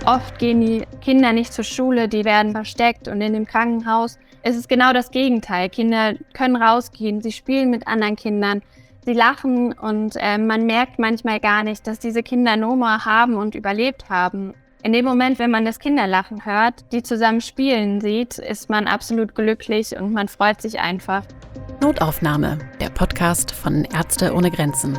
Oft gehen die Kinder nicht zur Schule, die werden versteckt und in dem Krankenhaus ist es genau das Gegenteil. Kinder können rausgehen, sie spielen mit anderen Kindern, sie lachen und man merkt manchmal gar nicht, dass diese Kinder Noma haben und überlebt haben. In dem Moment, wenn man das Kinderlachen hört, die zusammen spielen sieht, ist man absolut glücklich und man freut sich einfach. Notaufnahme, der Podcast von Ärzte ohne Grenzen.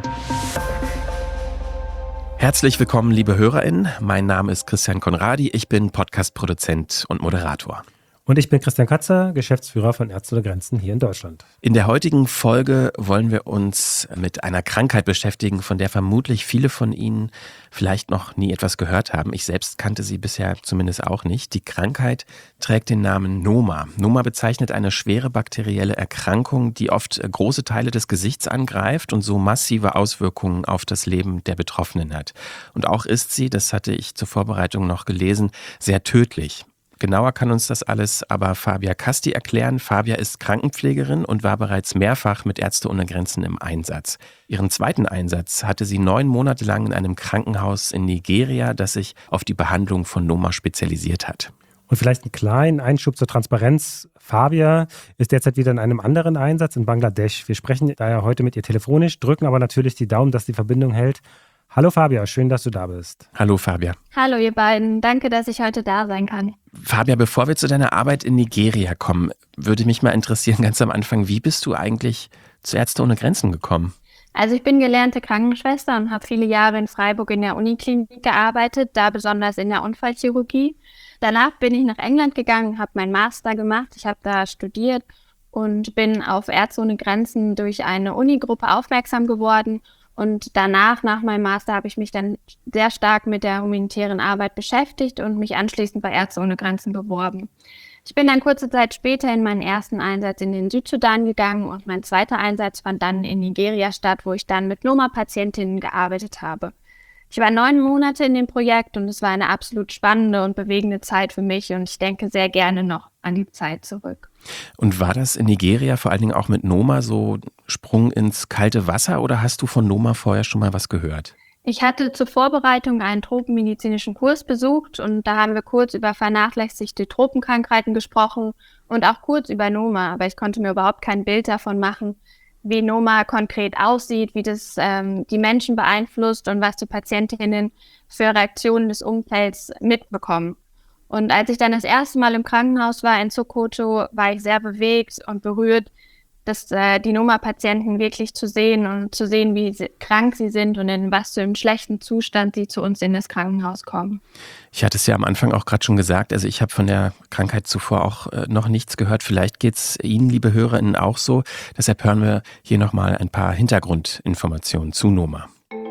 Herzlich willkommen, liebe HörerInnen. Mein Name ist Christian Conradi. Ich bin Podcast-Produzent und Moderator. Und ich bin Christian Katzer, Geschäftsführer von Ärzte ohne Grenzen hier in Deutschland. In der heutigen Folge wollen wir uns mit einer Krankheit beschäftigen, von der vermutlich viele von Ihnen vielleicht noch nie etwas gehört haben. Ich selbst kannte sie bisher zumindest auch nicht. Die Krankheit trägt den Namen Noma. Noma bezeichnet eine schwere bakterielle Erkrankung, die oft große Teile des Gesichts angreift und so massive Auswirkungen auf das Leben der Betroffenen hat. Und auch ist sie, das hatte ich zur Vorbereitung noch gelesen, sehr tödlich. Genauer kann uns das alles aber Fabia Casti erklären. Fabia ist Krankenpflegerin und war bereits mehrfach mit Ärzte ohne Grenzen im Einsatz. Ihren zweiten Einsatz hatte sie 9 Monate lang in einem Krankenhaus in Nigeria, das sich auf die Behandlung von Noma spezialisiert hat. Und vielleicht einen kleinen Einschub zur Transparenz. Fabia ist derzeit wieder in einem anderen Einsatz in Bangladesch. Wir sprechen daher heute mit ihr telefonisch, drücken aber natürlich die Daumen, dass die Verbindung hält. Hallo Fabia, schön, dass du da bist. Hallo Fabia. Hallo ihr beiden, danke, dass ich heute da sein kann. Fabia, bevor wir zu deiner Arbeit in Nigeria kommen, würde mich mal interessieren, ganz am Anfang, wie bist du eigentlich zu Ärzte ohne Grenzen gekommen? Also ich bin gelernte Krankenschwester und habe viele Jahre in Freiburg in der Uniklinik gearbeitet, da besonders in der Unfallchirurgie. Danach bin ich nach England gegangen, habe meinen Master gemacht, ich habe da studiert und bin auf Ärzte ohne Grenzen durch eine Unigruppe aufmerksam geworden. Und danach, nach meinem Master, habe ich mich dann sehr stark mit der humanitären Arbeit beschäftigt und mich anschließend bei Ärzte ohne Grenzen beworben. Ich bin dann kurze Zeit später in meinen ersten Einsatz in den Südsudan gegangen und mein zweiter Einsatz fand dann in Nigeria statt, wo ich dann mit Noma-Patientinnen gearbeitet habe. Ich war 9 Monate in dem Projekt und es war eine absolut spannende und bewegende Zeit für mich und ich denke sehr gerne noch an die Zeit zurück. Und war das in Nigeria vor allen Dingen auch mit Noma so Sprung ins kalte Wasser oder hast du von Noma vorher schon mal was gehört? Ich hatte zur Vorbereitung einen tropenmedizinischen Kurs besucht und da haben wir kurz über vernachlässigte Tropenkrankheiten gesprochen und auch kurz über Noma, aber ich konnte mir überhaupt kein Bild davon machen, wie Noma konkret aussieht, wie das die Menschen beeinflusst und was die Patientinnen für Reaktionen des Umfelds mitbekommen. Und als ich dann das erste Mal im Krankenhaus war in Sokoto, war ich sehr bewegt und berührt, dass die Noma-Patienten wirklich zu sehen und zu sehen, wie krank sie sind und in was für einem schlechten Zustand sie zu uns in das Krankenhaus kommen. Ich hatte es ja am Anfang auch gerade schon gesagt, also ich habe von der Krankheit zuvor auch noch nichts gehört. Vielleicht geht es Ihnen, liebe HörerInnen, auch so. Deshalb hören wir hier nochmal ein paar Hintergrundinformationen zu Noma.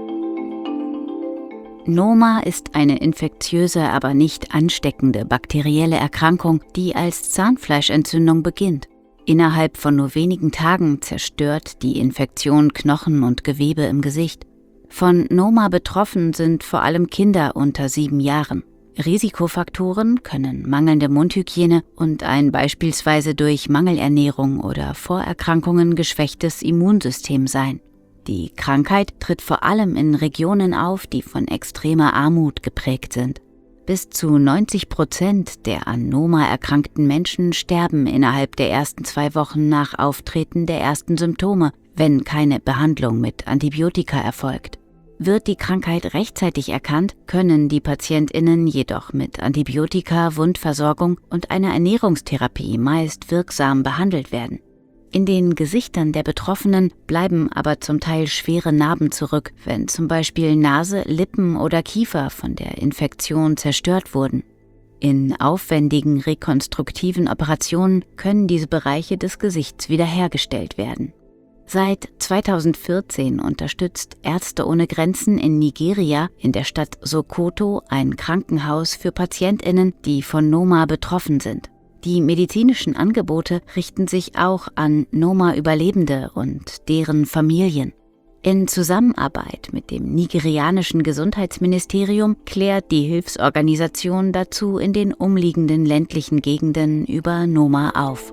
Noma ist eine infektiöse, aber nicht ansteckende bakterielle Erkrankung, die als Zahnfleischentzündung beginnt. Innerhalb von nur wenigen Tagen zerstört die Infektion Knochen und Gewebe im Gesicht. Von Noma betroffen sind vor allem Kinder unter 7 Jahren. Risikofaktoren können mangelnde Mundhygiene und ein beispielsweise durch Mangelernährung oder Vorerkrankungen geschwächtes Immunsystem sein. Die Krankheit tritt vor allem in Regionen auf, die von extremer Armut geprägt sind. Bis zu 90% der an Noma erkrankten Menschen sterben innerhalb der ersten 2 Wochen nach Auftreten der ersten Symptome, wenn keine Behandlung mit Antibiotika erfolgt. Wird die Krankheit rechtzeitig erkannt, können die PatientInnen jedoch mit Antibiotika, Wundversorgung und einer Ernährungstherapie meist wirksam behandelt werden. In den Gesichtern der Betroffenen bleiben aber zum Teil schwere Narben zurück, wenn zum Beispiel Nase, Lippen oder Kiefer von der Infektion zerstört wurden. In aufwendigen rekonstruktiven Operationen können diese Bereiche des Gesichts wiederhergestellt werden. Seit 2014 unterstützt Ärzte ohne Grenzen in Nigeria in der Stadt Sokoto ein Krankenhaus für PatientInnen, die von Noma betroffen sind. Die medizinischen Angebote richten sich auch an Noma-Überlebende und deren Familien. In Zusammenarbeit mit dem nigerianischen Gesundheitsministerium klärt die Hilfsorganisation dazu in den umliegenden ländlichen Gegenden über Noma auf.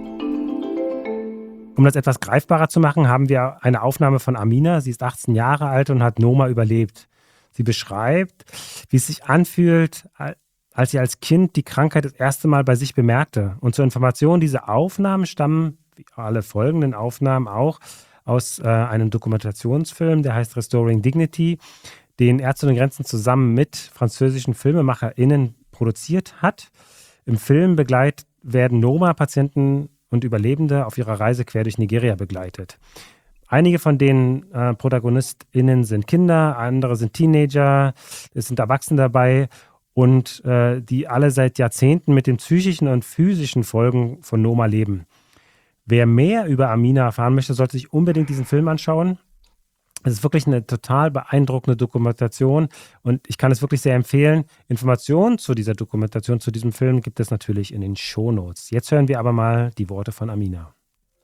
Um das etwas greifbarer zu machen, haben wir eine Aufnahme von Amina. Sie ist 18 Jahre alt und hat Noma überlebt. Sie beschreibt, wie es sich anfühlt, als sie als Kind die Krankheit das erste Mal bei sich bemerkte. Und zur Information, diese Aufnahmen stammen, wie alle folgenden Aufnahmen auch, aus einem Dokumentationsfilm, der heißt Restoring Dignity, den Ärzte ohne Grenzen zusammen mit französischen FilmemacherInnen produziert hat. Im Film werden Noma-Patienten und Überlebende auf ihrer Reise quer durch Nigeria begleitet. Einige von den ProtagonistInnen sind Kinder, andere sind Teenager, es sind Erwachsene dabei und die alle seit Jahrzehnten mit den psychischen und physischen Folgen von Noma leben. Wer mehr über Amina erfahren möchte, sollte sich unbedingt diesen Film anschauen. Es ist wirklich eine total beeindruckende Dokumentation und ich kann es wirklich sehr empfehlen. Informationen zu dieser Dokumentation, zu diesem Film gibt es natürlich in den Shownotes. Jetzt hören wir aber mal die Worte von Amina.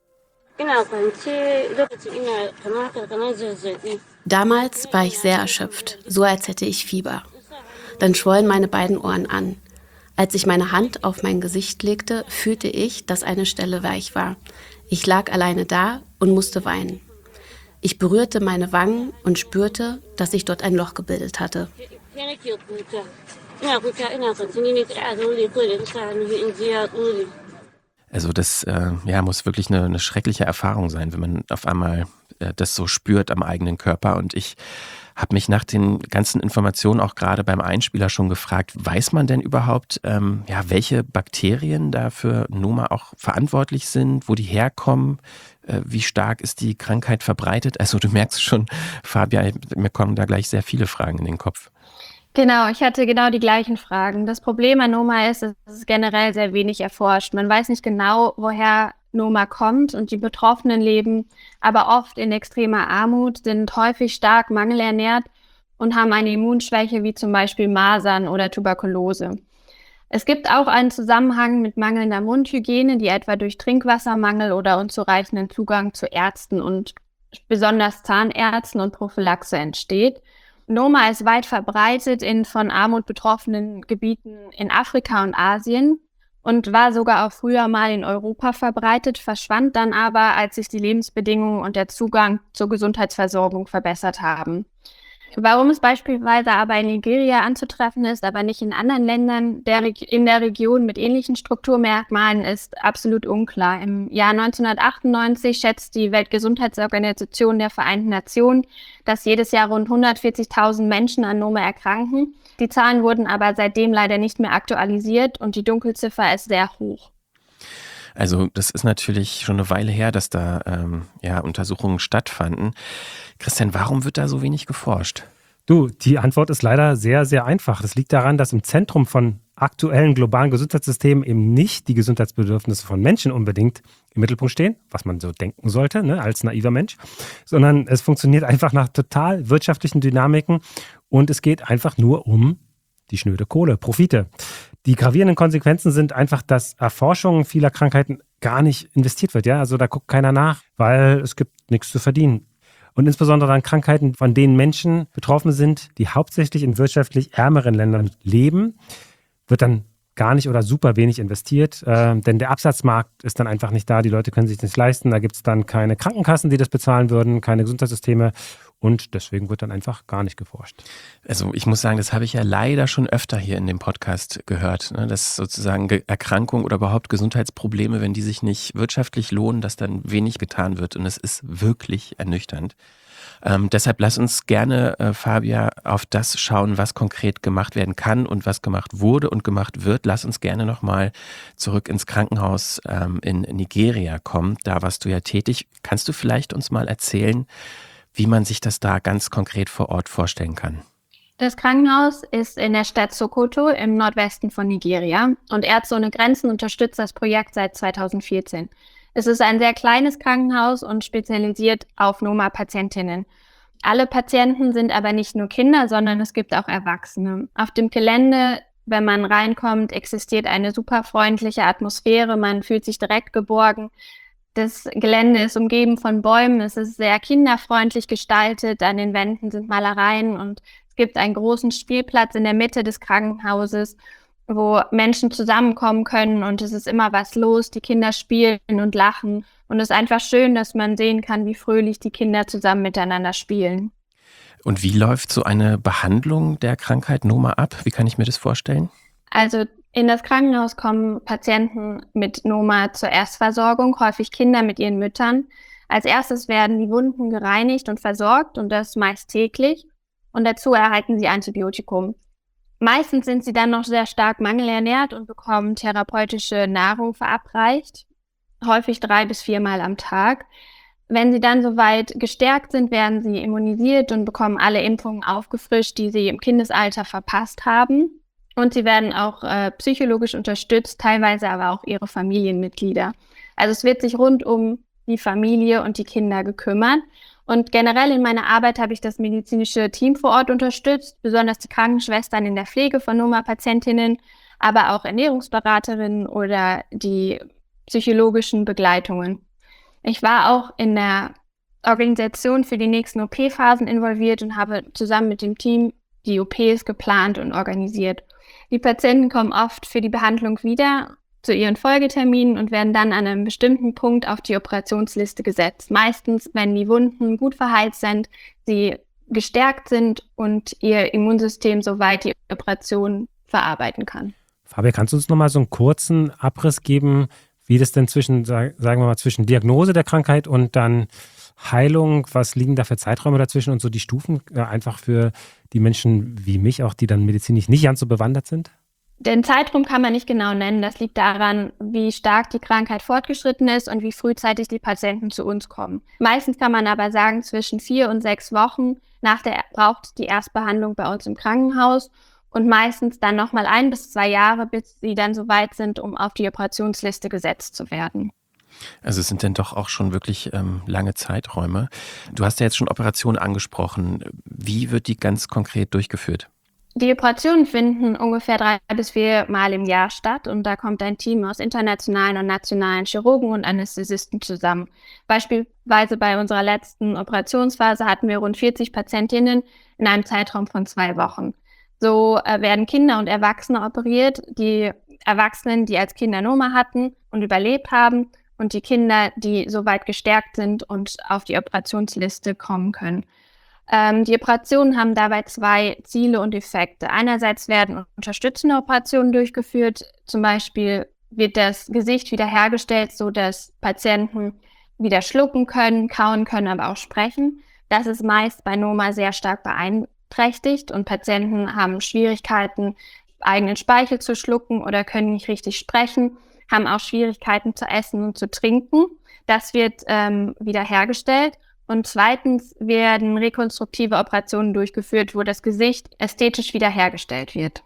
Damals war ich sehr erschöpft, so als hätte ich Fieber. Dann schwollen meine beiden Ohren an. Als ich meine Hand auf mein Gesicht legte, fühlte ich, dass eine Stelle weich war. Ich lag alleine da und musste weinen. Ich berührte meine Wangen und spürte, dass sich dort ein Loch gebildet hatte. Also das muss wirklich eine schreckliche Erfahrung sein, wenn man auf einmal das so spürt am eigenen Körper. Und ich habe mich nach den ganzen Informationen auch gerade beim Einspieler schon gefragt, weiß man denn überhaupt, welche Bakterien da für Noma auch verantwortlich sind, wo die herkommen, wie stark ist die Krankheit verbreitet? Also du merkst schon, Fabia, mir kommen da gleich sehr viele Fragen in den Kopf. Genau, ich hatte genau die gleichen Fragen. Das Problem an Noma ist, es ist generell sehr wenig erforscht. Man weiß nicht genau, woher Noma kommt und die Betroffenen leben aber oft in extremer Armut, sind häufig stark mangelernährt und haben eine Immunschwäche wie zum Beispiel Masern oder Tuberkulose. Es gibt auch einen Zusammenhang mit mangelnder Mundhygiene, die etwa durch Trinkwassermangel oder unzureichenden Zugang zu Ärzten und besonders Zahnärzten und Prophylaxe entsteht. Noma ist weit verbreitet in von Armut betroffenen Gebieten in Afrika und Asien und war sogar auch früher mal in Europa verbreitet, verschwand dann aber, als sich die Lebensbedingungen und der Zugang zur Gesundheitsversorgung verbessert haben. Warum es beispielsweise aber in Nigeria anzutreffen ist, aber nicht in anderen Ländern in der Region mit ähnlichen Strukturmerkmalen, ist absolut unklar. Im Jahr 1998 schätzt die Weltgesundheitsorganisation der Vereinten Nationen, dass jedes Jahr rund 140.000 Menschen an Noma erkranken. Die Zahlen wurden aber seitdem leider nicht mehr aktualisiert und die Dunkelziffer ist sehr hoch. Also das ist natürlich schon eine Weile her, dass da Untersuchungen stattfanden. Christian, warum wird da so wenig geforscht? Du, die Antwort ist leider sehr, sehr einfach. Das liegt daran, dass im Zentrum von aktuellen globalen Gesundheitssystemen eben nicht die Gesundheitsbedürfnisse von Menschen unbedingt im Mittelpunkt stehen, was man so denken sollte, als naiver Mensch, sondern es funktioniert einfach nach total wirtschaftlichen Dynamiken und es geht einfach nur um die schnöde Kohle, Profite. Die gravierenden Konsequenzen sind einfach, dass Erforschung vieler Krankheiten gar nicht investiert wird. Ja? Also da guckt keiner nach, weil es gibt nichts zu verdienen. Und insbesondere an Krankheiten, von denen Menschen betroffen sind, die hauptsächlich in wirtschaftlich ärmeren Ländern leben, wird dann gar nicht oder super wenig investiert, denn der Absatzmarkt ist dann einfach nicht da, die Leute können sich nicht leisten, da gibt es dann keine Krankenkassen, die das bezahlen würden, keine Gesundheitssysteme und deswegen wird dann einfach gar nicht geforscht. Also ich muss sagen, das habe ich ja leider schon öfter hier in dem Podcast gehört, dass sozusagen Erkrankungen oder überhaupt Gesundheitsprobleme, wenn die sich nicht wirtschaftlich lohnen, dass dann wenig getan wird und es ist wirklich ernüchternd. Deshalb lass uns gerne, Fabia, auf das schauen, was konkret gemacht werden kann und was gemacht wurde und gemacht wird. Lass uns gerne nochmal zurück ins Krankenhaus in Nigeria kommen. Da warst du ja tätig. Kannst du vielleicht uns mal erzählen, wie man sich das da ganz konkret vor Ort vorstellen kann? Das Krankenhaus ist in der Stadt Sokoto im Nordwesten von Nigeria und Ärzte ohne Grenzen unterstützt das Projekt seit 2014. Es ist ein sehr kleines Krankenhaus und spezialisiert auf Noma-Patientinnen. Alle Patienten sind aber nicht nur Kinder, sondern es gibt auch Erwachsene. Auf dem Gelände, wenn man reinkommt, existiert eine super freundliche Atmosphäre. Man fühlt sich direkt geborgen. Das Gelände ist umgeben von Bäumen. Es ist sehr kinderfreundlich gestaltet. An den Wänden sind Malereien und es gibt einen großen Spielplatz in der Mitte des Krankenhauses, wo Menschen zusammenkommen können und es ist immer was los. Die Kinder spielen und lachen und es ist einfach schön, dass man sehen kann, wie fröhlich die Kinder zusammen miteinander spielen. Und wie läuft so eine Behandlung der Krankheit Noma ab? Wie kann ich mir das vorstellen? Also in das Krankenhaus kommen Patienten mit Noma zur Erstversorgung, häufig Kinder mit ihren Müttern. Als erstes werden die Wunden gereinigt und versorgt und das meist täglich. Und dazu erhalten sie Antibiotikum. Meistens sind sie dann noch sehr stark mangelernährt und bekommen therapeutische Nahrung verabreicht, häufig 3 bis 4 Mal am Tag. Wenn sie dann soweit gestärkt sind, werden sie immunisiert und bekommen alle Impfungen aufgefrischt, die sie im Kindesalter verpasst haben. Und sie werden auch psychologisch unterstützt, teilweise aber auch ihre Familienmitglieder. Also es wird sich rund um die Familie und die Kinder gekümmert. Und generell in meiner Arbeit habe ich das medizinische Team vor Ort unterstützt, besonders die Krankenschwestern in der Pflege von Noma-Patientinnen, aber auch Ernährungsberaterinnen oder die psychologischen Begleitungen. Ich war auch in der Organisation für die nächsten OP-Phasen involviert und habe zusammen mit dem Team die OPs geplant und organisiert. Die Patienten kommen oft für die Behandlung wieder zu ihren Folgeterminen und werden dann an einem bestimmten Punkt auf die Operationsliste gesetzt. Meistens, wenn die Wunden gut verheilt sind, sie gestärkt sind und ihr Immunsystem soweit die Operation verarbeiten kann. Fabia, kannst du uns nochmal so einen kurzen Abriss geben, wie das denn zwischen Diagnose der Krankheit und dann Heilung, was liegen da für Zeiträume dazwischen und so die Stufen, einfach für die Menschen wie mich auch, die dann medizinisch nicht ganz so bewandert sind? Den Zeitraum kann man nicht genau nennen. Das liegt daran, wie stark die Krankheit fortgeschritten ist und wie frühzeitig die Patienten zu uns kommen. Meistens kann man aber sagen, zwischen 4 und 6 Wochen braucht die Erstbehandlung bei uns im Krankenhaus und meistens dann nochmal 1 bis 2 Jahre, bis sie dann so weit sind, um auf die Operationsliste gesetzt zu werden. Also es sind denn doch auch schon wirklich lange Zeiträume. Du hast ja jetzt schon Operationen angesprochen. Wie wird die ganz konkret durchgeführt? Die Operationen finden ungefähr 3 bis 4 Mal im Jahr statt und da kommt ein Team aus internationalen und nationalen Chirurgen und Anästhesisten zusammen. Beispielsweise bei unserer letzten Operationsphase hatten wir rund 40 Patientinnen in einem Zeitraum von 2 Wochen. So werden Kinder und Erwachsene operiert, die Erwachsenen, die als Kinder Noma hatten und überlebt haben und die Kinder, die soweit gestärkt sind und auf die Operationsliste kommen können. Die Operationen haben dabei 2 Ziele und Effekte. Einerseits werden unterstützende Operationen durchgeführt. Zum Beispiel wird das Gesicht wiederhergestellt, sodass Patienten wieder schlucken können, kauen können, aber auch sprechen. Das ist meist bei Noma sehr stark beeinträchtigt und Patienten haben Schwierigkeiten, eigenen Speichel zu schlucken oder können nicht richtig sprechen, haben auch Schwierigkeiten zu essen und zu trinken. Das wird wiederhergestellt. Und zweitens werden rekonstruktive Operationen durchgeführt, wo das Gesicht ästhetisch wiederhergestellt wird.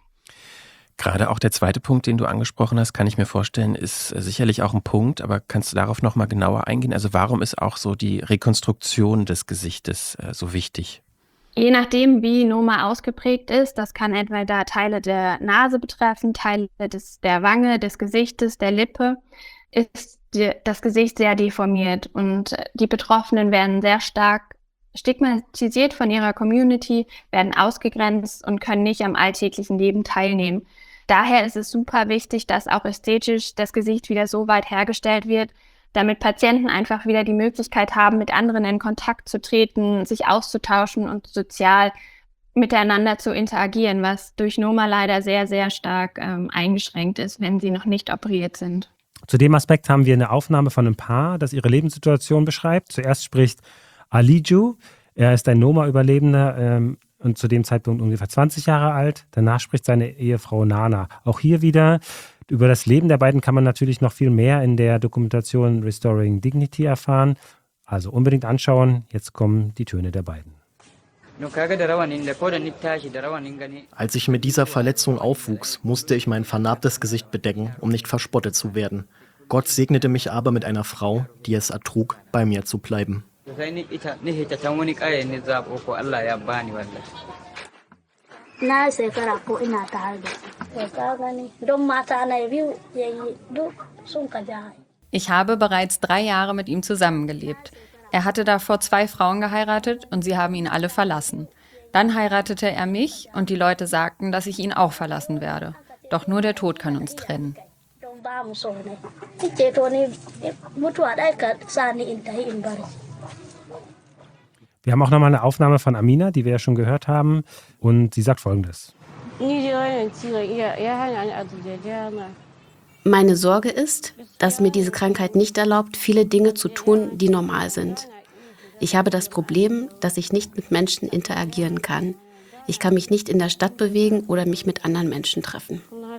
Gerade auch der zweite Punkt, den du angesprochen hast, kann ich mir vorstellen, ist sicherlich auch ein Punkt, aber kannst du darauf nochmal genauer eingehen? Also warum ist auch so die Rekonstruktion des Gesichtes so wichtig? Je nachdem, wie Noma ausgeprägt ist, das kann entweder Teile der Nase betreffen, Teile der Wange, des Gesichtes, der Lippe, ist das Gesicht sehr deformiert und die Betroffenen werden sehr stark stigmatisiert von ihrer Community, werden ausgegrenzt und können nicht am alltäglichen Leben teilnehmen. Daher ist es super wichtig, dass auch ästhetisch das Gesicht wieder so weit hergestellt wird, damit Patienten einfach wieder die Möglichkeit haben, mit anderen in Kontakt zu treten, sich auszutauschen und sozial miteinander zu interagieren, was durch Noma leider sehr, sehr stark eingeschränkt ist, wenn sie noch nicht operiert sind. Zu dem Aspekt haben wir eine Aufnahme von einem Paar, das ihre Lebenssituation beschreibt. Zuerst spricht Aliju. Er ist ein Noma-Überlebender und zu dem Zeitpunkt ungefähr 20 Jahre alt. Danach spricht seine Ehefrau Nana. Auch hier wieder über das Leben der beiden kann man natürlich noch viel mehr in der Dokumentation Restoring Dignity erfahren. Also unbedingt anschauen. Jetzt kommen die Töne der beiden. Als ich mit dieser Verletzung aufwuchs, musste ich mein vernarbtes Gesicht bedecken, um nicht verspottet zu werden. Gott segnete mich aber mit einer Frau, die es ertrug, bei mir zu bleiben. Ich habe bereits 3 Jahre mit ihm zusammengelebt. Er hatte davor 2 Frauen geheiratet und sie haben ihn alle verlassen. Dann heiratete er mich und die Leute sagten, dass ich ihn auch verlassen werde. Doch nur der Tod kann uns trennen. Wir haben auch nochmal eine Aufnahme von Amina, die wir ja schon gehört haben. Und sie sagt Folgendes. Meine Sorge ist, dass mir diese Krankheit nicht erlaubt, viele Dinge zu tun, die normal sind. Ich habe das Problem, dass ich nicht mit Menschen interagieren kann. Ich kann mich nicht in der Stadt bewegen oder mich mit anderen Menschen treffen.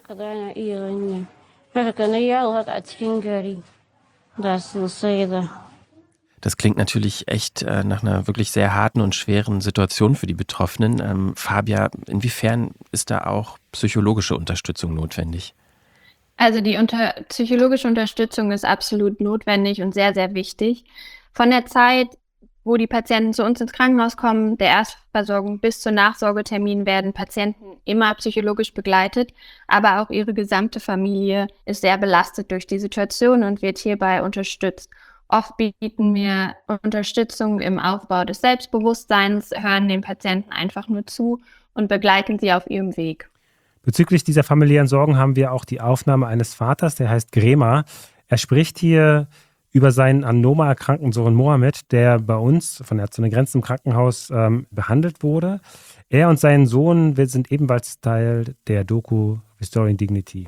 Das klingt natürlich echt nach einer wirklich sehr harten und schweren Situation für die Betroffenen. Fabia, inwiefern ist da auch psychologische Unterstützung notwendig? Also die psychologische Unterstützung ist absolut notwendig und sehr, sehr wichtig. Von der Zeit, wo die Patienten zu uns ins Krankenhaus kommen, der Erstversorgung bis zur Nachsorgetermin werden Patienten immer psychologisch begleitet, aber auch ihre gesamte Familie ist sehr belastet durch die Situation und wird hierbei unterstützt. Oft bieten wir Unterstützung im Aufbau des Selbstbewusstseins, hören den Patienten einfach nur zu und begleiten sie auf ihrem Weg. Bezüglich dieser familiären Sorgen haben wir auch die Aufnahme eines Vaters, der heißt Grema. Er spricht hier über seinen an Noma erkrankten Sohn Mohammed, der bei uns von Ärzte ohne Grenzen im Krankenhaus behandelt wurde. Er und sein Sohn sind ebenfalls Teil der Doku Restoring Dignity.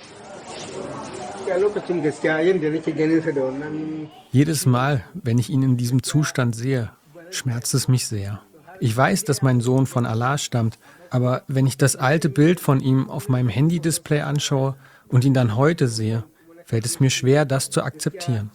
Jedes Mal, wenn ich ihn in diesem Zustand sehe, schmerzt es mich sehr. Ich weiß, dass mein Sohn von Allah stammt, aber wenn ich das alte Bild von ihm auf meinem Handy-Display anschaue und ihn dann heute sehe, fällt es mir schwer, das zu akzeptieren.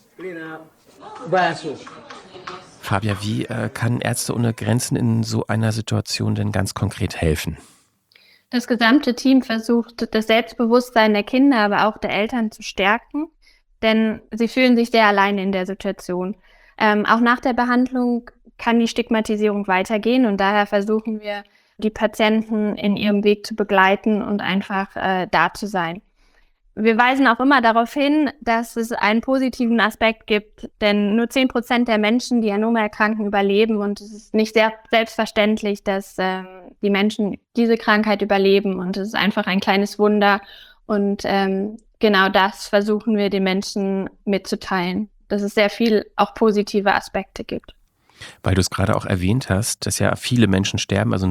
Fabia, wie kann Ärzte ohne Grenzen in so einer Situation denn ganz konkret helfen? Das gesamte Team versucht, das Selbstbewusstsein der Kinder, aber auch der Eltern zu stärken, denn sie fühlen sich sehr alleine in der Situation. Auch nach der Behandlung kann die Stigmatisierung weitergehen und daher versuchen wir, die Patienten in ihrem Weg zu begleiten und einfach da zu sein. Wir weisen auch immer darauf hin, dass es einen positiven Aspekt gibt, denn nur 10% der Menschen, die an Noma erkranken, überleben und es ist nicht sehr selbstverständlich, dass die Menschen diese Krankheit überleben und es ist einfach ein kleines Wunder und genau das versuchen wir den Menschen mitzuteilen, dass es sehr viel auch positive Aspekte gibt. Weil du es gerade auch erwähnt hast, dass ja viele Menschen sterben, also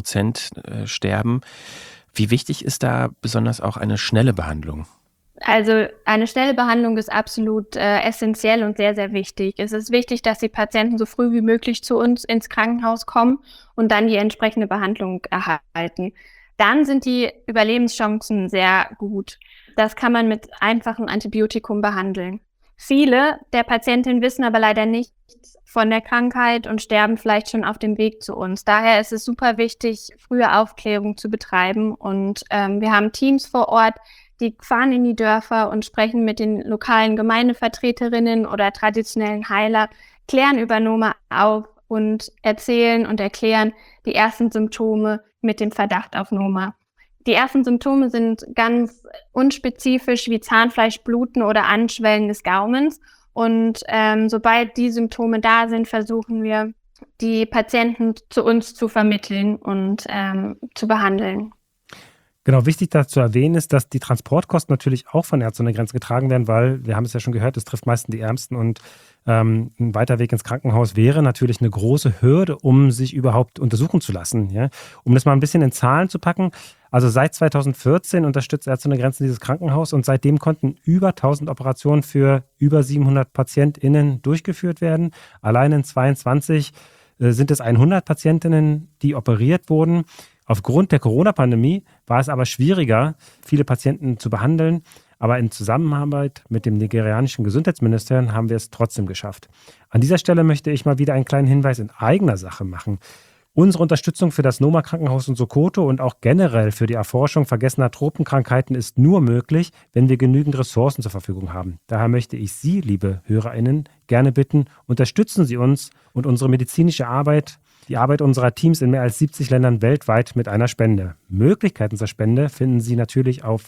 90% sterben. Wie wichtig ist da besonders auch eine schnelle Behandlung? Also eine schnelle Behandlung ist absolut essentiell und sehr, sehr wichtig. Es ist wichtig, dass die Patienten so früh wie möglich zu uns ins Krankenhaus kommen und dann die entsprechende Behandlung erhalten. Dann sind die Überlebenschancen sehr gut. Das kann man mit einfachem Antibiotikum behandeln. Viele der Patientinnen wissen aber leider nichts von der Krankheit und sterben vielleicht schon auf dem Weg zu uns. Daher ist es super wichtig, frühe Aufklärung zu betreiben. Und wir haben Teams vor Ort, die fahren in die Dörfer und sprechen mit den lokalen Gemeindevertreterinnen oder traditionellen Heiler, klären über Noma auf und erzählen und erklären die ersten Symptome mit dem Verdacht auf Noma. Die ersten Symptome sind ganz unspezifisch wie Zahnfleischbluten oder Anschwellen des Gaumens. Und sobald die Symptome da sind, versuchen wir, die Patienten zu uns zu vermitteln und zu behandeln. Genau, wichtig da zu erwähnen ist, dass die Transportkosten natürlich auch von Ärzte ohne Grenzen getragen werden, weil, wir haben es ja schon gehört, es trifft meistens die Ärmsten und ein weiter Weg ins Krankenhaus wäre natürlich eine große Hürde, um sich überhaupt untersuchen zu lassen. Ja? Um das mal ein bisschen in Zahlen zu packen, also seit 2014 unterstützt Ärzte ohne Grenzen dieses Krankenhaus und seitdem konnten über 1000 Operationen für über 700 PatientInnen durchgeführt werden. Allein in 22 sind es 100 Patientinnen, die operiert wurden. Aufgrund der Corona-Pandemie war es aber schwieriger, viele Patienten zu behandeln. Aber in Zusammenarbeit mit dem nigerianischen Gesundheitsministerium haben wir es trotzdem geschafft. An dieser Stelle möchte ich mal wieder einen kleinen Hinweis in eigener Sache machen. Unsere Unterstützung für das Noma-Krankenhaus in Sokoto und auch generell für die Erforschung vergessener Tropenkrankheiten ist nur möglich, wenn wir genügend Ressourcen zur Verfügung haben. Daher möchte ich Sie, liebe HörerInnen, gerne bitten, unterstützen Sie uns und unsere medizinische Arbeit, die Arbeit unserer Teams in mehr als 70 Ländern weltweit mit einer Spende. Möglichkeiten zur Spende finden Sie natürlich auf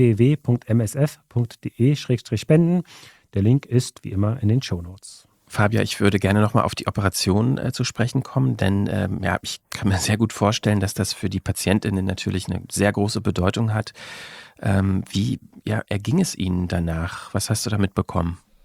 www.msf.de/spenden. Der Link ist wie immer in den Shownotes. Fabia, ich würde gerne nochmal auf die Operation zu sprechen kommen, denn ich kann mir sehr gut vorstellen, dass das für die PatientInnen natürlich eine sehr große Bedeutung hat. Wie erging es Ihnen danach? Was hast du damit bekommen?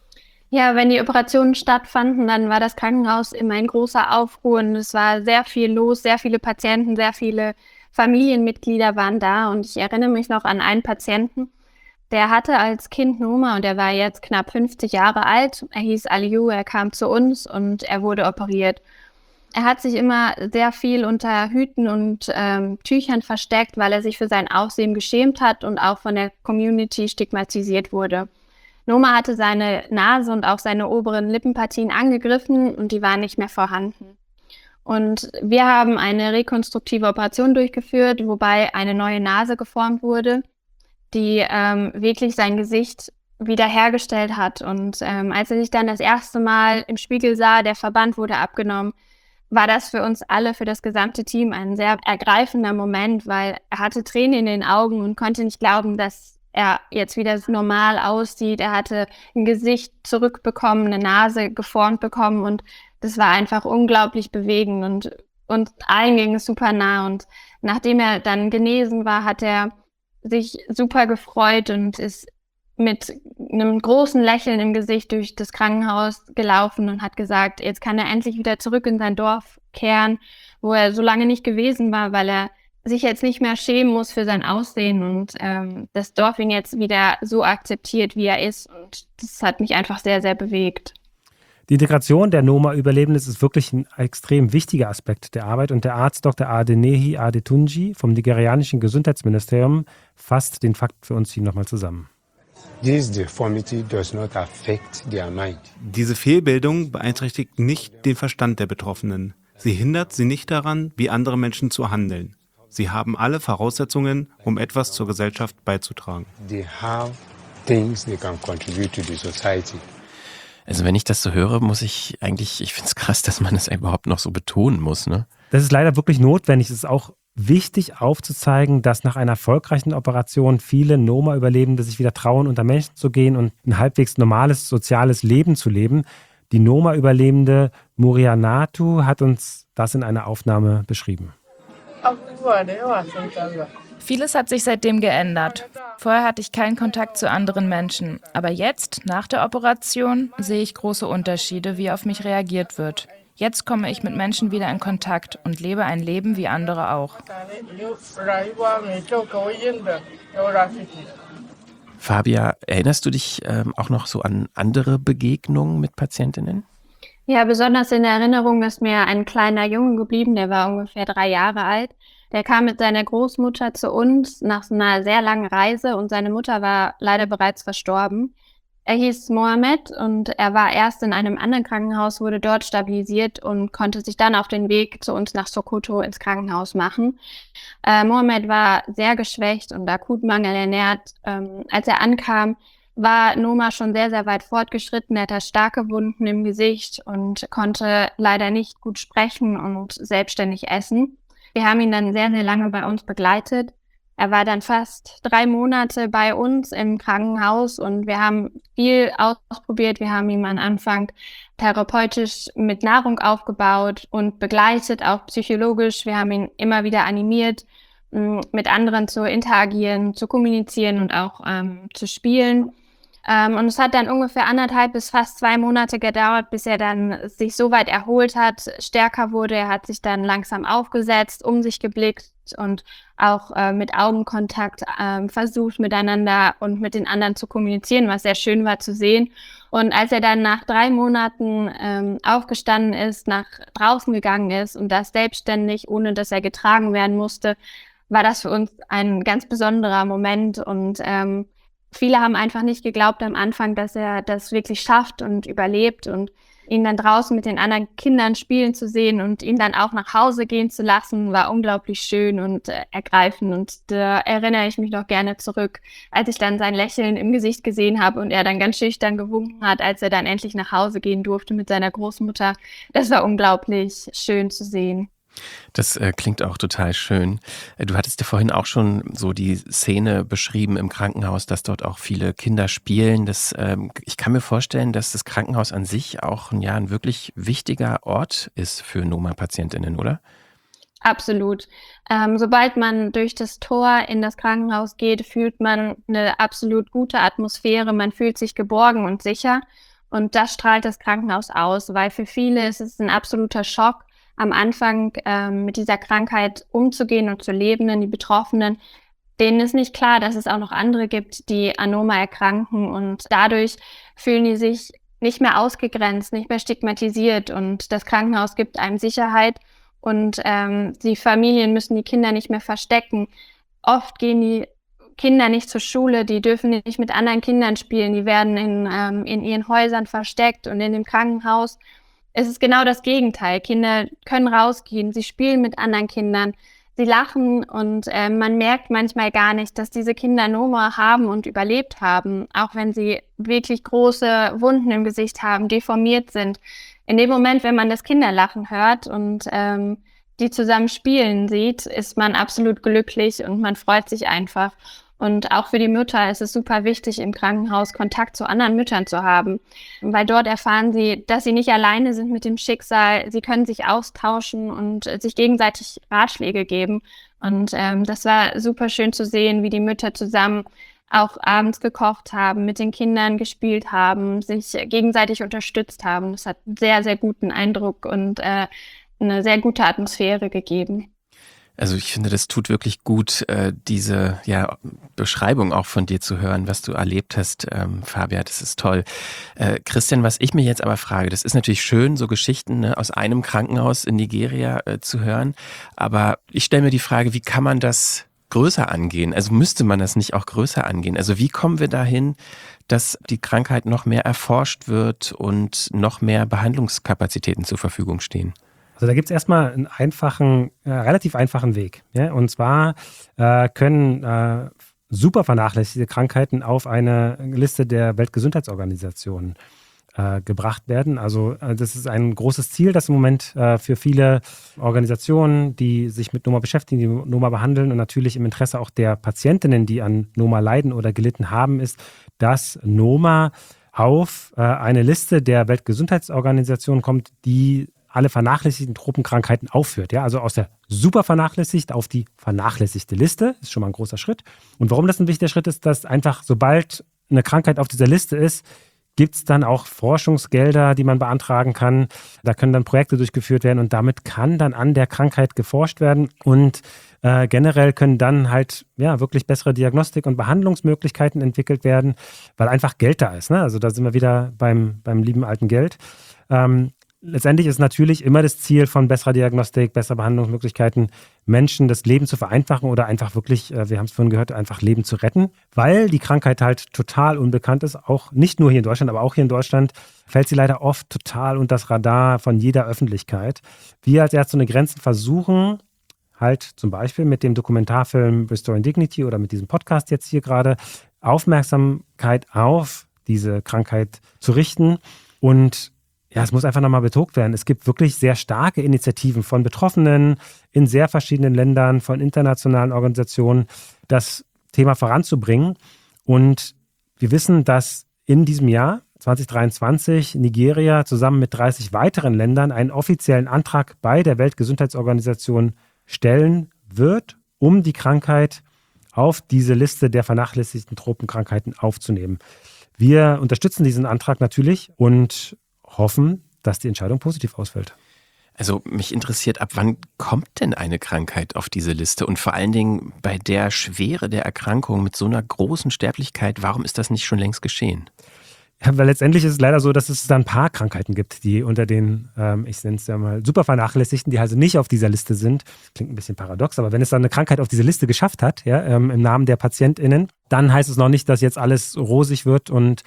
Ja, wenn die Operationen stattfanden, dann war das Krankenhaus immer in großer Aufruhr und es war sehr viel los, sehr viele Patienten, sehr viele Familienmitglieder waren da und ich erinnere mich noch an einen Patienten, der hatte als Kind Noma und er war jetzt knapp 50 Jahre alt. Er hieß Aliou, er kam zu uns und er wurde operiert. Er hat sich immer sehr viel unter Hüten und Tüchern versteckt, weil er sich für sein Aussehen geschämt hat und auch von der Community stigmatisiert wurde. Noma hatte seine Nase und auch seine oberen Lippenpartien angegriffen und die waren nicht mehr vorhanden. Und wir haben eine rekonstruktive Operation durchgeführt, wobei eine neue Nase geformt wurde, die wirklich sein Gesicht wiederhergestellt hat. Und als er sich dann das erste Mal im Spiegel sah, der Verband wurde abgenommen, war das für uns alle, für das gesamte Team ein sehr ergreifender Moment, weil er hatte Tränen in den Augen und konnte nicht glauben, dass er jetzt wieder normal aussieht. Er hatte ein Gesicht zurückbekommen, eine Nase geformt bekommen und das war einfach unglaublich bewegend und uns allen ging es super nah. Und nachdem er dann genesen war, hat er sich super gefreut und ist mit einem großen Lächeln im Gesicht durch das Krankenhaus gelaufen und hat gesagt, jetzt kann er endlich wieder zurück in sein Dorf kehren, wo er so lange nicht gewesen war, weil er sich jetzt nicht mehr schämen muss für sein Aussehen und das Dorf ihn jetzt wieder so akzeptiert, wie er ist. Und das hat mich einfach sehr, sehr bewegt. Die Integration der Noma-Überlebenden ist wirklich ein extrem wichtiger Aspekt der Arbeit und der Arzt Dr. Adeneyi Adetunji vom nigerianischen Gesundheitsministerium fasst den Fakt für uns hier nochmal zusammen. Diese Fehlbildung beeinträchtigt nicht den Verstand der Betroffenen. Sie hindert sie nicht daran, wie andere Menschen zu handeln. Sie haben alle Voraussetzungen, um etwas zur Gesellschaft beizutragen. Also wenn ich das so höre, ich finde es krass, dass man es überhaupt noch so betonen muss, ne? Das ist leider wirklich notwendig. Es ist auch wichtig aufzuzeigen, dass nach einer erfolgreichen Operation viele Noma-Überlebende sich wieder trauen, unter Menschen zu gehen und ein halbwegs normales soziales Leben zu leben. Die Noma-Überlebende Murianatu hat uns das in einer Aufnahme beschrieben. Vieles hat sich seitdem geändert. Vorher hatte ich keinen Kontakt zu anderen Menschen. Aber jetzt, nach der Operation, sehe ich große Unterschiede, wie auf mich reagiert wird. Jetzt komme ich mit Menschen wieder in Kontakt und lebe ein Leben wie andere auch. Fabia, erinnerst du dich auch noch so an andere Begegnungen mit Patientinnen? Ja, besonders in der Erinnerung ist mir ein kleiner Junge geblieben, der war ungefähr 3 Jahre alt. Der kam mit seiner Großmutter zu uns nach einer sehr langen Reise und seine Mutter war leider bereits verstorben. Er hieß Mohammed und er war erst in einem anderen Krankenhaus, wurde dort stabilisiert und konnte sich dann auf den Weg zu uns nach Sokoto ins Krankenhaus machen. Mohammed war sehr geschwächt und akut mangelernährt. Als er ankam, war Noma schon sehr, sehr weit fortgeschritten. Er hatte starke Wunden im Gesicht und konnte leider nicht gut sprechen und selbstständig essen. Wir haben ihn dann sehr, sehr lange bei uns begleitet. Er war dann fast 3 Monate bei uns im Krankenhaus und wir haben viel ausprobiert. Wir haben ihn am Anfang therapeutisch mit Nahrung aufgebaut und begleitet, auch psychologisch. Wir haben ihn immer wieder animiert, mit anderen zu interagieren, zu kommunizieren und auch zu spielen. Und es hat dann ungefähr 1,5 bis fast 2 Monate gedauert, bis er dann sich so weit erholt hat, stärker wurde. Er hat sich dann langsam aufgesetzt, um sich geblickt und auch mit Augenkontakt versucht, miteinander und mit den anderen zu kommunizieren, was sehr schön war zu sehen. Und als er dann nach 3 Monaten aufgestanden ist, nach draußen gegangen ist und das selbstständig, ohne dass er getragen werden musste, war das für uns ein ganz besonderer Moment und viele haben einfach nicht geglaubt am Anfang, dass er das wirklich schafft und überlebt und ihn dann draußen mit den anderen Kindern spielen zu sehen und ihn dann auch nach Hause gehen zu lassen, war unglaublich schön und ergreifend und da erinnere ich mich noch gerne zurück, als ich dann sein Lächeln im Gesicht gesehen habe und er dann ganz schüchtern gewunken hat, als er dann endlich nach Hause gehen durfte mit seiner Großmutter. Das war unglaublich schön zu sehen. Das klingt auch total schön. Du hattest ja vorhin auch schon so die Szene beschrieben im Krankenhaus, dass dort auch viele Kinder spielen. Ich kann mir vorstellen, dass das Krankenhaus an sich auch ein wirklich wichtiger Ort ist für Noma-PatientInnen, oder? Absolut. Sobald man durch das Tor in das Krankenhaus geht, fühlt man eine absolut gute Atmosphäre. Man fühlt sich geborgen und sicher. Und das strahlt das Krankenhaus aus, weil für viele ist es ein absoluter Schock, am Anfang mit dieser Krankheit umzugehen und zu leben, denn die Betroffenen, denen ist nicht klar, dass es auch noch andere gibt, die an Noma erkranken, und dadurch fühlen die sich nicht mehr ausgegrenzt, nicht mehr stigmatisiert, und das Krankenhaus gibt einem Sicherheit, und die Familien müssen die Kinder nicht mehr verstecken. Oft gehen die Kinder nicht zur Schule, die dürfen nicht mit anderen Kindern spielen, die werden in ihren Häusern versteckt, und in dem Krankenhaus ist es genau das Gegenteil. Kinder können rausgehen, sie spielen mit anderen Kindern, sie lachen, und man merkt manchmal gar nicht, dass diese Kinder Noma haben und überlebt haben, auch wenn sie wirklich große Wunden im Gesicht haben, deformiert sind. In dem Moment, wenn man das Kinderlachen hört und die zusammen spielen sieht, ist man absolut glücklich und man freut sich einfach. Und auch für die Mütter ist es super wichtig, im Krankenhaus Kontakt zu anderen Müttern zu haben, weil dort erfahren sie, dass sie nicht alleine sind mit dem Schicksal. Sie können sich austauschen und sich gegenseitig Ratschläge geben. Und das war super schön zu sehen, wie die Mütter zusammen auch abends gekocht haben, mit den Kindern gespielt haben, sich gegenseitig unterstützt haben. Das hat einen sehr, sehr guten Eindruck und eine sehr gute Atmosphäre gegeben. Also ich finde, das tut wirklich gut, diese Beschreibung auch von dir zu hören, was du erlebt hast, Fabia, das ist toll. Christian, was ich mir jetzt aber frage, das ist natürlich schön, so Geschichten aus einem Krankenhaus in Nigeria zu hören, aber ich stelle mir die Frage, wie kann man das größer angehen? Also müsste man das nicht auch größer angehen? Also wie kommen wir dahin, dass die Krankheit noch mehr erforscht wird und noch mehr Behandlungskapazitäten zur Verfügung stehen? Also da gibt es erstmal einen relativ einfachen Weg. Ja? Und zwar können super vernachlässigte Krankheiten auf eine Liste der Weltgesundheitsorganisation gebracht werden. Also das ist ein großes Ziel, das im Moment für viele Organisationen, die sich mit Noma beschäftigen, die Noma behandeln und natürlich im Interesse auch der Patientinnen, die an Noma leiden oder gelitten haben, ist, dass Noma auf eine Liste der Weltgesundheitsorganisation kommt, die alle vernachlässigten Tropenkrankheiten aufführt. Ja? Also aus der super vernachlässigt auf die vernachlässigte Liste. Ist schon mal ein großer Schritt. Und warum das ein wichtiger Schritt ist, dass einfach sobald eine Krankheit auf dieser Liste ist, gibt es dann auch Forschungsgelder, die man beantragen kann. Da können dann Projekte durchgeführt werden und damit kann dann an der Krankheit geforscht werden. Und generell können dann halt wirklich bessere Diagnostik- und Behandlungsmöglichkeiten entwickelt werden, weil einfach Geld da ist. Ne? Also da sind wir wieder beim lieben alten Geld. Letztendlich ist natürlich immer das Ziel von besserer Diagnostik, besserer Behandlungsmöglichkeiten, Menschen das Leben zu vereinfachen oder einfach wirklich, wir haben es vorhin gehört, einfach Leben zu retten, weil die Krankheit halt total unbekannt ist, auch nicht nur hier in Deutschland, aber auch hier in Deutschland fällt sie leider oft total unter das Radar von jeder Öffentlichkeit. Wir als Ärzte ohne Grenzen versuchen halt zum Beispiel mit dem Dokumentarfilm Restoring Dignity oder mit diesem Podcast jetzt hier gerade Aufmerksamkeit auf diese Krankheit zu richten und es muss einfach nochmal betont werden. Es gibt wirklich sehr starke Initiativen von Betroffenen in sehr verschiedenen Ländern, von internationalen Organisationen, das Thema voranzubringen. Und wir wissen, dass in diesem Jahr 2023 Nigeria zusammen mit 30 weiteren Ländern einen offiziellen Antrag bei der Weltgesundheitsorganisation stellen wird, um die Krankheit auf diese Liste der vernachlässigten Tropenkrankheiten aufzunehmen. Wir unterstützen diesen Antrag natürlich und hoffen, dass die Entscheidung positiv ausfällt. Also mich interessiert, ab wann kommt denn eine Krankheit auf diese Liste? Und vor allen Dingen bei der Schwere der Erkrankung mit so einer großen Sterblichkeit, warum ist das nicht schon längst geschehen? Ja, weil letztendlich ist es leider so, dass es da ein paar Krankheiten gibt, die unter den, ich nenne es ja mal, super vernachlässigten, die also nicht auf dieser Liste sind. Das klingt ein bisschen paradox, aber wenn es dann eine Krankheit auf diese Liste geschafft hat, im Namen der PatientInnen, dann heißt es noch nicht, dass jetzt alles rosig wird und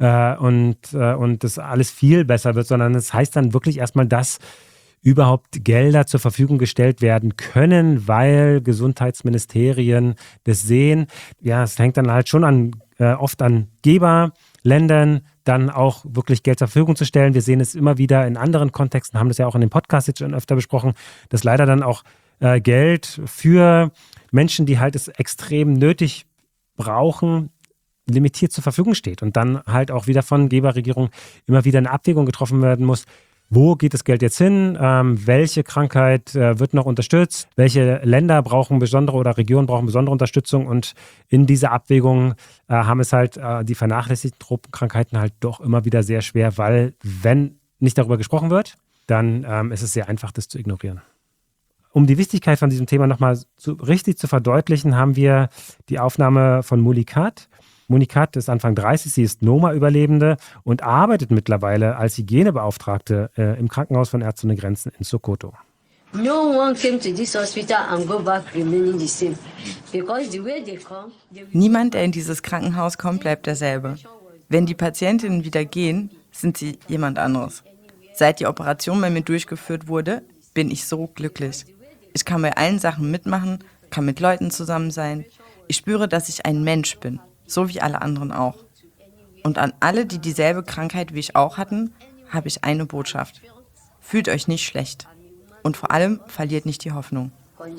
das alles viel besser wird, sondern es heißt dann wirklich erstmal, dass überhaupt Gelder zur Verfügung gestellt werden können, weil Gesundheitsministerien das sehen. Ja, es hängt dann halt schon oft an Geberländern, dann auch wirklich Geld zur Verfügung zu stellen. Wir sehen es immer wieder in anderen Kontexten, haben das ja auch in dem Podcast jetzt schon öfter besprochen, dass leider dann auch Geld für Menschen, die halt es extrem nötig brauchen, limitiert zur Verfügung steht und dann halt auch wieder von Geberregierungen immer wieder eine Abwägung getroffen werden muss. Wo geht das Geld jetzt hin? Welche Krankheit wird noch unterstützt? Welche Länder brauchen besondere oder Regionen brauchen besondere Unterstützung? Und in dieser Abwägung haben es halt die vernachlässigten Tropenkrankheiten halt doch immer wieder sehr schwer, weil wenn nicht darüber gesprochen wird, dann ist es sehr einfach, das zu ignorieren. Um die Wichtigkeit von diesem Thema nochmal richtig zu verdeutlichen, haben wir die Aufnahme von Mulikat. Mulikat ist Anfang 30, sie ist Noma-Überlebende und arbeitet mittlerweile als Hygienebeauftragte im Krankenhaus von Ärzte ohne Grenzen in Sokoto. Niemand, der in dieses Krankenhaus kommt, bleibt derselbe. Wenn die Patientinnen wieder gehen, sind sie jemand anderes. Seit die Operation bei mir durchgeführt wurde, bin ich so glücklich. Ich kann bei allen Sachen mitmachen, kann mit Leuten zusammen sein. Ich spüre, dass ich ein Mensch bin. So wie alle anderen auch. Und an alle, die dieselbe Krankheit wie ich auch hatten, habe ich eine Botschaft. Fühlt euch nicht schlecht. Und vor allem verliert nicht die Hoffnung.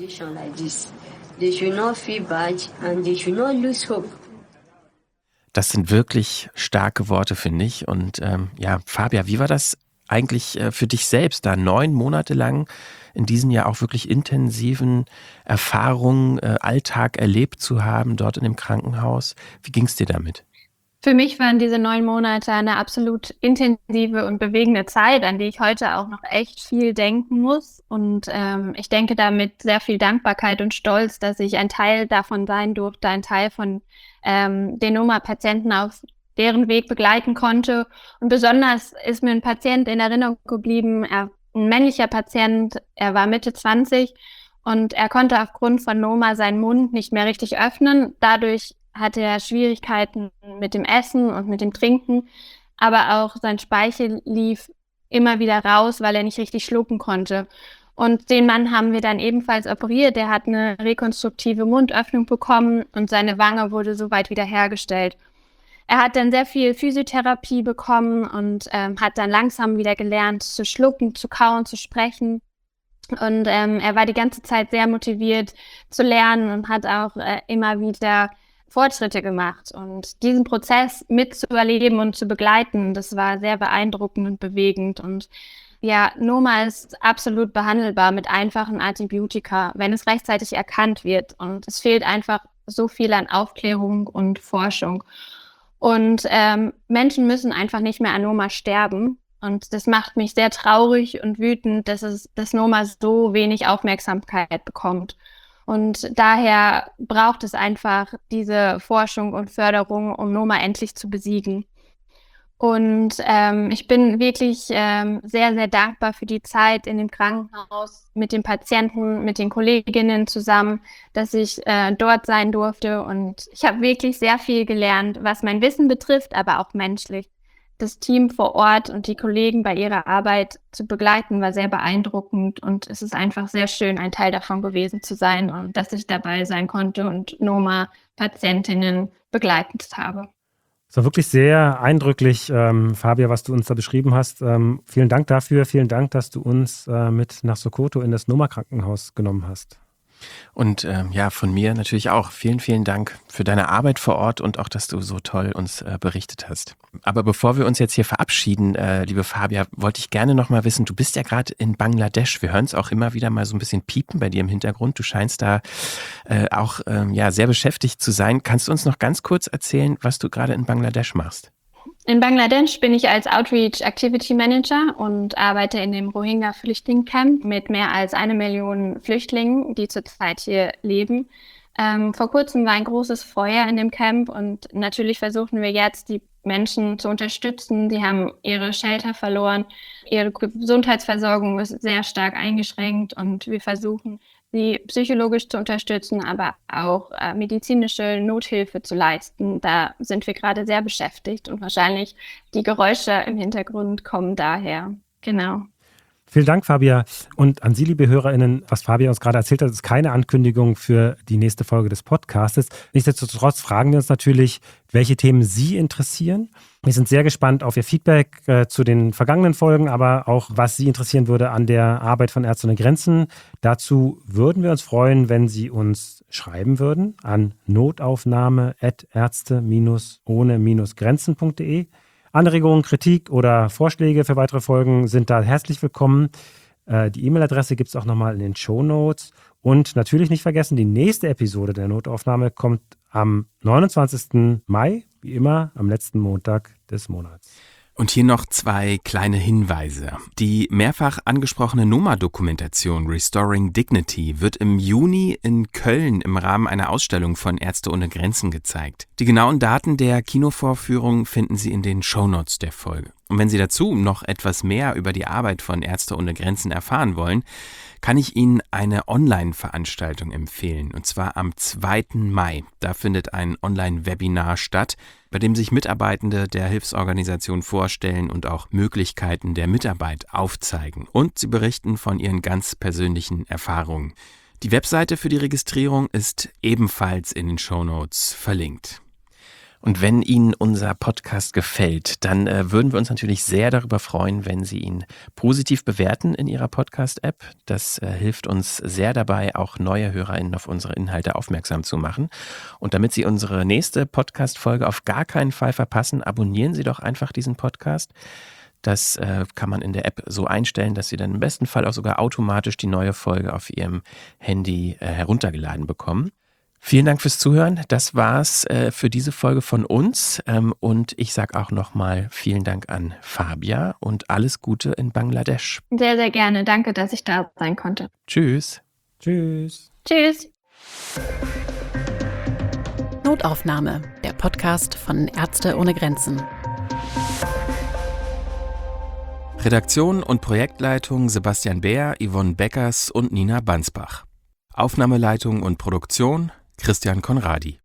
Das sind wirklich starke Worte, finde ich. Und Fabia, wie war das eigentlich für dich selbst, da 9 Monate lang in diesen ja auch wirklich intensiven Erfahrungen, Alltag erlebt zu haben, dort in dem Krankenhaus? Wie ging es dir damit? Für mich waren diese 9 Monate eine absolut intensive und bewegende Zeit, an die ich heute auch noch echt viel denken muss. Und ich denke da mit sehr viel Dankbarkeit und Stolz, dass ich ein Teil davon sein durfte, ein Teil von den Noma-Patienten auf deren Weg begleiten konnte. Und besonders ist mir ein Patient in Erinnerung geblieben, ein männlicher Patient, er war Mitte 20 und er konnte aufgrund von Noma seinen Mund nicht mehr richtig öffnen. Dadurch hatte er Schwierigkeiten mit dem Essen und mit dem Trinken, aber auch sein Speichel lief immer wieder raus, weil er nicht richtig schlucken konnte. Und den Mann haben wir dann ebenfalls operiert. Der hat eine rekonstruktive Mundöffnung bekommen und seine Wange wurde soweit wiederhergestellt. Er hat dann sehr viel Physiotherapie bekommen und hat dann langsam wieder gelernt zu schlucken, zu kauen, zu sprechen. Und er war die ganze Zeit sehr motiviert zu lernen und hat auch immer wieder Fortschritte gemacht. Und diesen Prozess mitzuerleben und zu begleiten, das war sehr beeindruckend und bewegend. Und ja, Noma ist absolut behandelbar mit einfachen Antibiotika, wenn es rechtzeitig erkannt wird. Und es fehlt einfach so viel an Aufklärung und Forschung. Und Menschen müssen einfach nicht mehr an Noma sterben. Und das macht mich sehr traurig und wütend, dass Noma so wenig Aufmerksamkeit bekommt. Und daher braucht es einfach diese Forschung und Förderung, um Noma endlich zu besiegen. Und ich bin wirklich sehr, sehr dankbar für die Zeit in dem Krankenhaus mit den Patienten, mit den Kolleginnen zusammen, dass ich dort sein durfte. Und ich habe wirklich sehr viel gelernt, was mein Wissen betrifft, aber auch menschlich. Das Team vor Ort und die Kollegen bei ihrer Arbeit zu begleiten, war sehr beeindruckend. Und es ist einfach sehr schön, ein Teil davon gewesen zu sein und dass ich dabei sein konnte und Noma-Patientinnen begleitet habe. Es war wirklich sehr eindrücklich, Fabia, was du uns da beschrieben hast. Vielen Dank dafür. Vielen Dank, dass du uns mit nach Sokoto in das Noma-Krankenhaus genommen hast. Und von mir natürlich auch. Vielen, vielen Dank für deine Arbeit vor Ort und auch, dass du so toll uns berichtet hast. Aber bevor wir uns jetzt hier verabschieden, liebe Fabia, wollte ich gerne noch mal wissen, du bist ja gerade in Bangladesch. Wir hören es auch immer wieder mal so ein bisschen piepen bei dir im Hintergrund. Du scheinst da auch sehr beschäftigt zu sein. Kannst du uns noch ganz kurz erzählen, was du gerade in Bangladesch machst? In Bangladesch bin ich als Outreach Activity Manager und arbeite in dem Rohingya-Flüchtlingscamp mit mehr als 1 Million Flüchtlingen, die zurzeit hier leben. Vor kurzem war ein großes Feuer in dem Camp und natürlich versuchen wir jetzt, die Menschen zu unterstützen. Die haben ihre Shelter verloren, ihre Gesundheitsversorgung ist sehr stark eingeschränkt und wir versuchen, sie psychologisch zu unterstützen, aber auch medizinische Nothilfe zu leisten. Da sind wir gerade sehr beschäftigt und wahrscheinlich die Geräusche im Hintergrund kommen daher. Genau. Vielen Dank, Fabia. Und an Sie, liebe HörerInnen, was Fabia uns gerade erzählt hat, ist keine Ankündigung für die nächste Folge des Podcastes. Nichtsdestotrotz fragen wir uns natürlich, welche Themen Sie interessieren. Wir sind sehr gespannt auf Ihr Feedback zu den vergangenen Folgen, aber auch, was Sie interessieren würde an der Arbeit von Ärzte ohne Grenzen. Dazu würden wir uns freuen, wenn Sie uns schreiben würden an notaufnahme@ärzte-ohne-grenzen.de. Anregungen, Kritik oder Vorschläge für weitere Folgen sind da herzlich willkommen. Die E-Mail-Adresse gibt es auch nochmal in den Shownotes. Und natürlich nicht vergessen, die nächste Episode der Notaufnahme kommt am 29. Mai, wie immer am letzten Montag des Monats. Und hier noch 2 kleine Hinweise. Die mehrfach angesprochene Noma-Dokumentation Restoring Dignity wird im Juni in Köln im Rahmen einer Ausstellung von Ärzte ohne Grenzen gezeigt. Die genauen Daten der Kinovorführung finden Sie in den Shownotes der Folge. Und wenn Sie dazu noch etwas mehr über die Arbeit von Ärzte ohne Grenzen erfahren wollen, kann ich Ihnen eine Online-Veranstaltung empfehlen, und zwar am 2. Mai. Da findet ein Online-Webinar statt, bei dem sich Mitarbeitende der Hilfsorganisation vorstellen und auch Möglichkeiten der Mitarbeit aufzeigen. Und sie berichten von ihren ganz persönlichen Erfahrungen. Die Webseite für die Registrierung ist ebenfalls in den Shownotes verlinkt. Und wenn Ihnen unser Podcast gefällt, dann würden wir uns natürlich sehr darüber freuen, wenn Sie ihn positiv bewerten in Ihrer Podcast-App. Das hilft uns sehr dabei, auch neue HörerInnen auf unsere Inhalte aufmerksam zu machen. Und damit Sie unsere nächste Podcast-Folge auf gar keinen Fall verpassen, abonnieren Sie doch einfach diesen Podcast. Das kann man in der App so einstellen, dass Sie dann im besten Fall auch sogar automatisch die neue Folge auf Ihrem Handy heruntergeladen bekommen. Vielen Dank fürs Zuhören. Das war's für diese Folge von uns. Und ich sage auch nochmal vielen Dank an Fabia und alles Gute in Bangladesch. Sehr, sehr gerne. Danke, dass ich da sein konnte. Tschüss. Tschüss. Tschüss. Notaufnahme, der Podcast von Ärzte ohne Grenzen. Redaktion und Projektleitung Sebastian Beer, Yvonne Beckers und Nina Bansbach. Aufnahmeleitung und Produktion Christian Conradi.